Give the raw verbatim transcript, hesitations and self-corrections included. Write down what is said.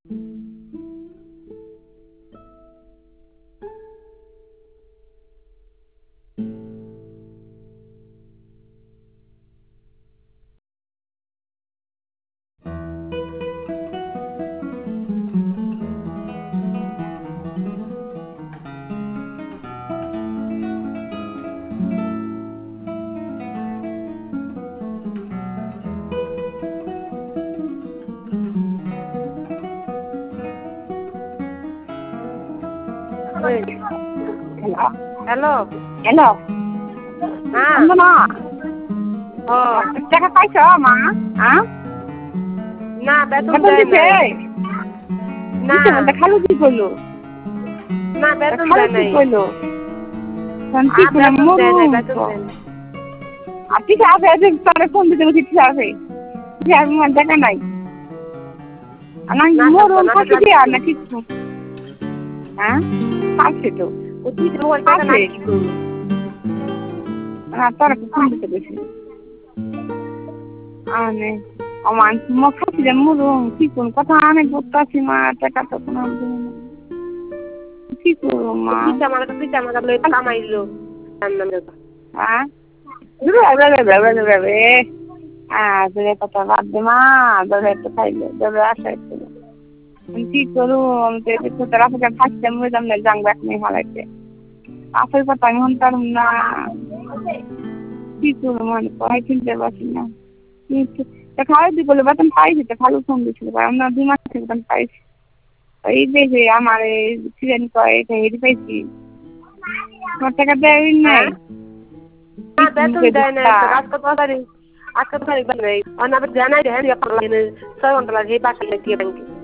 hello hello হ্যাঁ মা ও টাকা পাইছ মা হ্যাঁ না বেতন বেতন দেয় দিছে নাই না দিছে বলতে খালু কি করলো না বেতন খালু দেয় কি নাই করলো শান্তি আর করে বেতন দেয় নাই মরুম বেতন দেয় নাই আর ঠিক আছে আছে তোরে ফোন দিতে বলছি ঠিক আছে ঠিক আছে আমার দেখা নাই আমার না থাকতো মরুম না ফাঁকি দিয়ে আর না কিছু হ্যাঁ আছে তো ও তুই মোবাইল টাকা না আছে কি করবো না তোরা ফোন দিতে বেশি আনে আমার মুখ ফাঁকি দিয়ে মরুম কি কোন কথা অনেক বলতে আছি মা টাকা তো কোনো কি করবো মা তুই আমার কাছে তুই আমার কাছে কামাইলো হ্যাঁ হ্যাঁ দূরে কথা বাদ দে মা দূরে একটু খাইলে দূরে আসা একটু কি করু আমি তো একটু তোর আসলে ফাঁসতে মরে না জানবো এক মেয়ে হারাইতে আসল কথা আমি হন্তাম না কি করবো মানে পড়াই কিনতে পারছি না খাওয়াই দি বলে বেতন পাইছি তো ভালো ফোন দিয়েছিল আমরা দুই মাস থেকে বেতন পাইছি এই দেখে আমার ট্রেন কয় হেঁটে পাইছি তোমার টাকা দেয় নাই না বেতন দেয় নাই তো আজকে তো তারিখ আজকে তো তারিখ নেই অন্য আবার জানাই দেয় ছয় ঘন্টা লাগে বাসা দিয়ে ব্যাংকে